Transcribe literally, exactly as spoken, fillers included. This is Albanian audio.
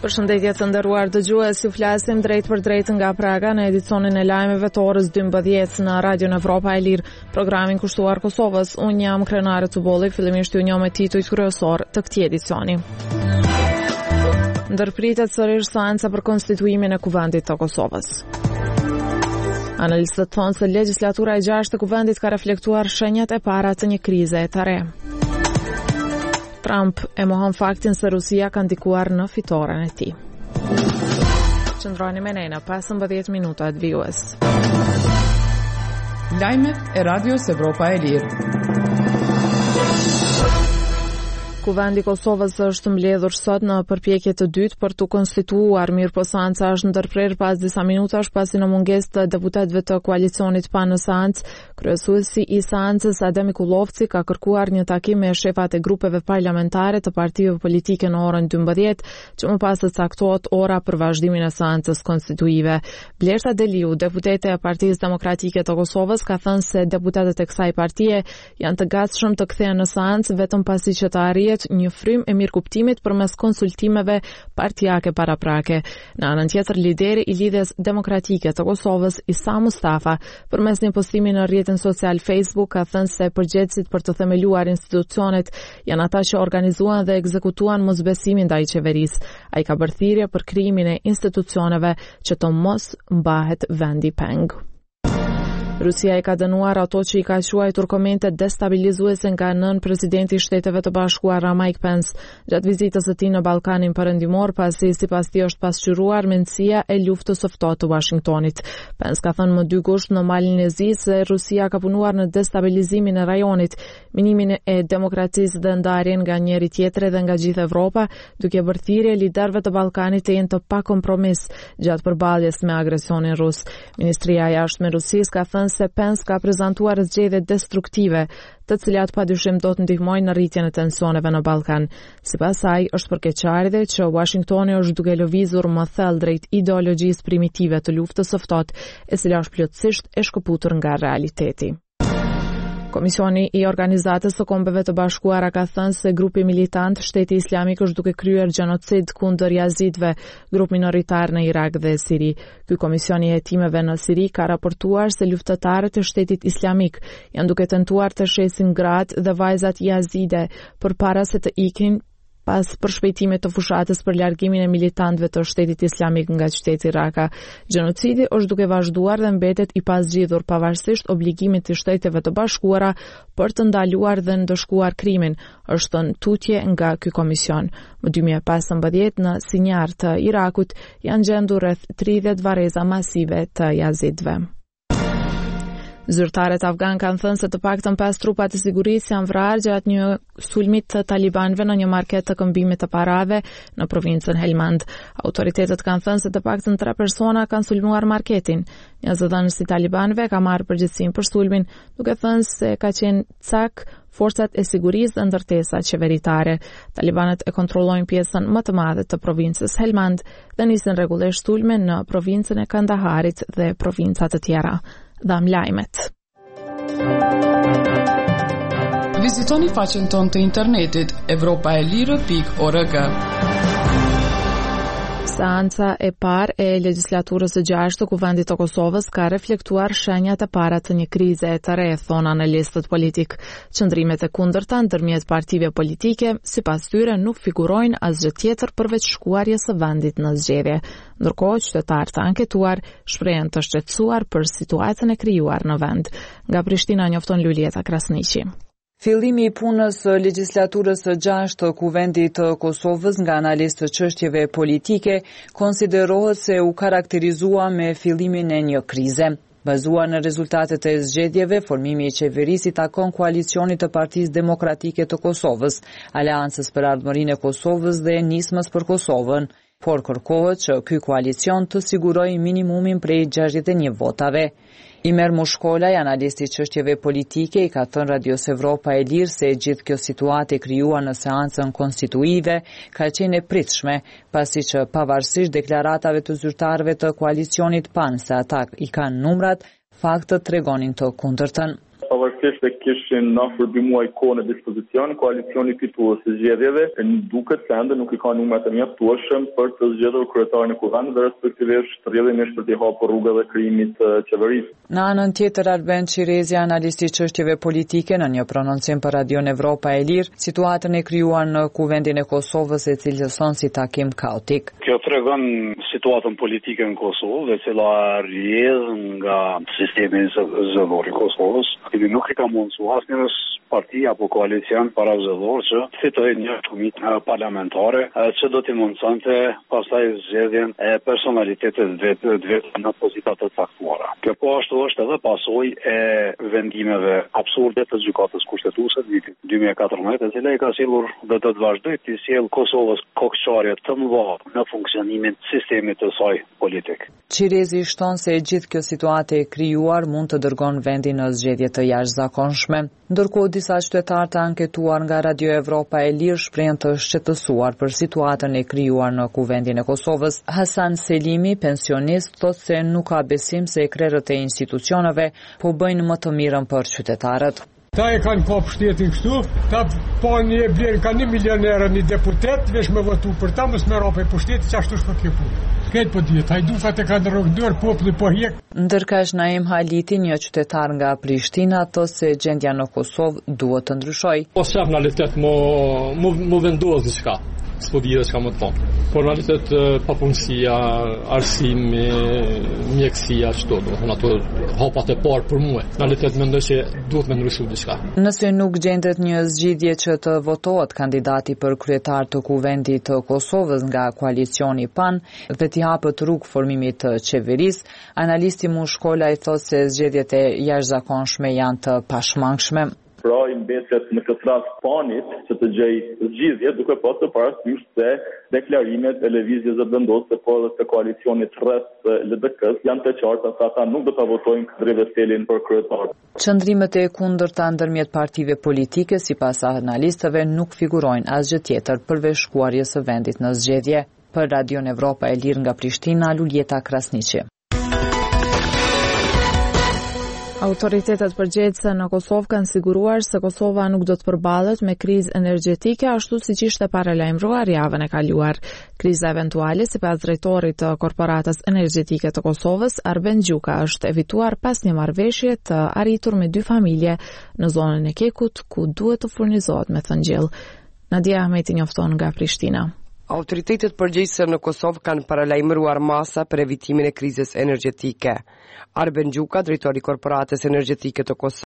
Përshëndetje të nderuar dëgjues, ju flasim drejt për drejt nga Praga në edicionin e lajmeve të orës dymbëdhjetë në Radion Evropa e Lirë, programin kushtuar Kosovës. Unë jam Krenare Tubolli, fillimisht ju njoh me titujt kryesor të këtij edicioni. Ndërpritet sërish seanca për konstituimin e Kuvendit të Kosovës. Analistët thonë se legjislatura e gjashtë e Kuvendit ka reflektuar shenjat e para të një krize të re. Trump e mohon faktin se Rusia ka ndikuar në fitoren e tij. Qëndroni me ne në pesëmbëdhjetë minuta të vijues. Lajmet e Radios Evropa e Lirë. Kuvendi i Kosovës është mbledhur sot në përpjekje të dytë për të konstituuar, mirëpo seanca është ndërprer pas disa minutash pasi në mungesë të deputetëve të koalicionit pa në seancë, kryesuesi i seancës Adem Ikullovci ka kërkuar një takim me shefat e grupeve parlamentare të partive politike në orën dymbëdhjetë, që më pas të caktohet ora për vazhdimin e seancës konstituive. Blerta Deliu, deputete e Partisë Demokratike të Kosovës, ka thënë se deputetët e kësaj partie janë të gatshëm të kthehen në seancë vetëm pasi që të arrihet një frym e mirëkuptimit përmes konsultimeve partijake paraprake. Në anën tjetër, lideri i Lidhjes Demokratike të Kosovës, Isa Mustafa, përmes një postimi në rrjetin social Facebook, ka thënë se përgjegjësit për të themeluar institucionet janë ata që organizuan dhe ekzekutuan mosbesimin ndaj qeverisë. Ai ka bërë thirrje për krijimin e institucioneve që të mos mbahet vendi peng. Rusia i ka dënuar ato që i ka quajtur komente destabilizuese nga nën presidenti i Shteteve të Bashkuara Mike Pence gjatë vizitës së tij në Ballkanin Perëndimor, pasi sipas tij është pasqyruar mendësia e luftës së ftohtë të Washingtonit. Pence ka thënë më dy gusht në Malin e Zi se Rusia ka punuar në destabilizimin e rajonit, minimin e demokracisë dhe ndarjen nga njëri tjetri dhe nga gjithë Evropa, duke bërë thirrje liderëve të Ballkanit të jenë të pakompromis gjatë përballjes me agresionin rus. Ministria e Jashtme e Rusisë ka thënë se Pence ka prezantuar zgjedhje destruktive, të cilat padyshim do të ndihmojnë në rritjen e tensioneve në Ballkan. Sipas saj, është për keqardhje që Washingtoni është duke lëvizur më thellë drejt ideologjisë primitive të luftës së ftohtë, e cila është plotësisht e shkëputur nga realiteti. Komisioni i Organizatës së Kombeve të Bashkuara ka thënë se grupi militant Shteti Islamik është duke kryer gjenocid kundër yazidëve, grup minoritar në Irak dhe Siri. Ky komision i hetimeve në Siri ka raportuar se luftëtarët e Shtetit Islamik janë duke tentuar të shesin gratë dhe vajzat yazide përpara se të ikin pas përshpejtimit të fushatës për largimin e militantëve të Shtetit Islamik nga qyteti Raka. Gjenocidi është duke vazhduar dhe mbetet i pasgjidhur pavarësisht obligimit të Shteteve të Bashkuara për të ndaluar dhe ndëshkuar krimin, është thënë tutje nga ky komision. Më dy mijë e pesëmbëdhjetë në Sinjar të Irakut janë gjendur rreth tridhjetë varreza masive të yazidëve. Zyrtarët afgan kanë thënë se të paktën pesë trupa të sigurisë janë vrarë gjatë një sulmit të talibanëve në një market të këmbimit të parave në provincën Helmand. Autoritetet kanë thënë se të paktën tre persona kanë sulmuar marketin. Një zëdhënës i talibanëve ka marrë përgjegjësinë për sulmin, duke thënë se ka qenë cak forcat e sigurisë dhe ndërtesat qeveritare. Talibanët e kontrollojnë pjesën më të madhe të provincës Helmand dhe nisin rregullisht sulmen në provincën e Kandaharit dhe provinca të tjera. Dham lajmet. Vizitoni faqen tonë të internetit evropa e lirë pikë org. Seanca e parë e legjislaturës së gjashtë të Kuvendit të Kosovës ka reflektuar shenjat e para të një krize të re, thonë analistët politik. Qëndrimet e kundërta ndërmjet partive politike, sipas tyre, nuk figurojnë asgjë tjetër përveç shkuarjes së vendit në zgjedhje. Ndërkohë, qytetarët të anketuar shprehen të shqetësuar për situatën e krijuar në vend. Nga Prishtina njofton Lulieta Krasniqi. Fillimi i punës së legjislaturës së gjashtë të Kuvendit të Kosovës nga analistë të çështjeve politike konsiderohet se u karakterizua me fillimin e një krize. Bazuar në rezultatet e zgjedhjeve, formimi i qeverisë i takon koalicionit të Partisë Demokratike të Kosovës, Aleancës për Ardhmërinë e Kosovës dhe Nismës për Kosovën, por kërkohet që ky koalicion të sigurojë minimumin prej gjashtëdhjetë e një votave. Imer Mushkolaj, analisti i çështjeve politike, i ka thënë Radios Evropa e Lirë se gjithë kjo situatë e krijuar në seancën konstituive ka qenë e pritshme, pasi që pavarësisht deklaratave të zyrtarëve të koalicionit PAN se ata i kanë numrat, faktët tregonin të kundërtën. Pavarësisht Pavarësisht se kishin afër dy muaj kohë në dispozicion, koalicioni fitues i zgjedhjeve duket se ende nuk i ka numrat e mjaftueshëm për të zgjedhur kryetarin e kuvendit dhe respektivisht rrjedhimisht për të hapur rrugën e krijimit të qeverisë. Në anën tjetër, Arben Qirezi, analisti i çështjeve politike, në një prononcim për Radion Evropa e Lirë, situatën e krijuar në kuvendin e Kosovës e cilëson si takim kaotik. Kjo tregon situatën politike në Kosovë, e cila rrjedh nga sistemi zgjedhor i Kosovës. Ai nuk i ka mundsuar asnjë parti apo koalicion para zgjedhor që fitojë një komitë parlamentare që do t'i mundsonte pastaj zgjedhjen e personalitetet vetë vetë në pozita të caktuara. Kjo po ashtu është edhe pasojë e vendimeve absurde të gjykatës kushtetuese të vitit dy mijë e katërmbëdhjetë, e cila i ka sjellur dhe do të vazhdojë të sjellë Kosovës kokçarje të mëdha në funksionimin e sistemit të saj politik. Qirezi shton se gjithë kjo situatë e krijuar mund të dërgon vendin në zgjedhje të jashtëzakonshme, ndërkohë disa qytetarë të anketuar nga Radio Evropa e Lirë shprehen të shqetësuar për situatën e krijuar në kuvendin e Kosovës. Hasan Selimi, pensionist, thotë se nuk ka besim se krerët e institucioneve po bëjnë më të mirën për qytetarët. Ta e kanë pa pushtetin kështu, ta pa një blerë, ka një milionerë, një deputet, vesh me votu për ta, mos me rape pushtetit, që ashtu shpo kjo punë. Këtë po dhjetë, hajdukat e kanë rrugdor, populli po hjek. Ndërkësh Naim Haliti, një qytetar nga Prishtina, thotë se gjendja në Kosovë duhet të ndryshojë. Po shef në realitet më vendos diçka. S'po di dhe çka më të thonë. Por në realitet papunësia, arsimi, mjekësia, çdo, do të thonë ato hapat e parë për mua. Në realitet mendoj se duhet më ndryshuar diçka. Nëse nuk gjendet një zgjidhje që të votohet kandidati për kryetar të kuvendit të Kosovës nga koalicioni P A N dhe t'i hapet rrugë formimit të qeverisë, analisti Mushkola i thotë se zgjedhjet e jashtëzakonshme janë të pashmangshme. Pra i mbetet në këtë rast panit që të gjej zgjidhje, duke pasur parasysh se deklarimet e lëvizjes së vendosë po edhe të koalicionit rreth L D K-s janë të qarta se ata nuk do ta votojnë Kadri Veselin për kryetar. Qëndrimet e kundërta ndërmjet partive politike, sipas analistëve, nuk figurojnë asgjë tjetër përveç shkuarjes së vendit në zgjedhje. Për Radion Evropa e Lirë nga Prishtina, Luljeta Krasniqi. Autoritetet përgjegjëse në Kosovë kanë siguruar se Kosova nuk do të përballet me krizë energjetike ashtu siç ishte paralajmëruar javën e kaluar. Kriza eventuale, sipas drejtorit të Korporatës Energjetike të Kosovës, Arben Gjuka, është evituar pas një marrëveshje të arritur me dy familje në zonën e Kekut, ku duhet të furnizohet me thëngjell. Nadia Ahmeti njofton nga Prishtina. Autoritetet përgjegjëse në Kosovë kanë paralajmëruar masa për evitimin e krizës energjetike. Arben Gjuka, drejtori i Korporatës Energjetike të Kosovës,